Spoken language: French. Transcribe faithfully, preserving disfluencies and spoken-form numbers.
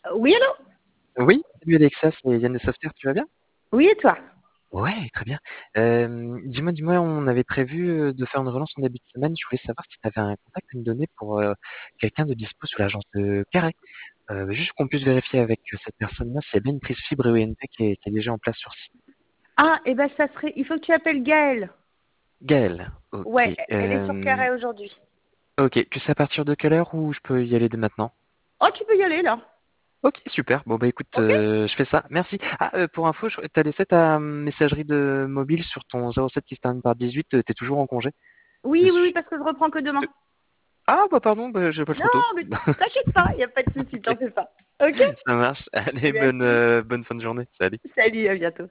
Oui, allô? Oui, salut Alexa, c'est Yann de Softair, tu vas bien? Oui, et toi? Ouais, très bien. Euh, dis-moi, dis-moi, on avait prévu euh, de faire une relance en début de semaine. Je voulais savoir si tu avais un contact à me donner pour euh, quelqu'un de dispo sur l'agence de Carré. Euh, juste qu'on puisse vérifier avec euh, cette personne-là si elle a bien une prise fibre et O N T qui est, qui est déjà en place sur site. Ah, et ben ça serait. Il faut que tu appelles Gaëlle. Gaëlle, ok. Ouais, elle est sur Euh, Carré aujourd'hui. ok, tu sais à partir de quelle heure ou je peux y aller dès maintenant? Oh, tu peux y aller là. Ok, super. Bon, bah écoute, Ok? euh, je fais ça. Merci. Ah, euh, pour info, je- t'as laissé ta messagerie de mobile sur ton zéro sept qui se termine par dix-huit. euh, T'es toujours en congé? Oui, oui, oui, Dessus. parce que je reprends que demain. Ah, bah pardon, bah, j'ai pas le Non, photo. mais t'inquiète pas, il n'y a pas de souci, Ok, t'en fais pas. Ok? ça marche. Allez, bonne, Merci. euh, bonne fin de journée. Salut. Salut, à bientôt.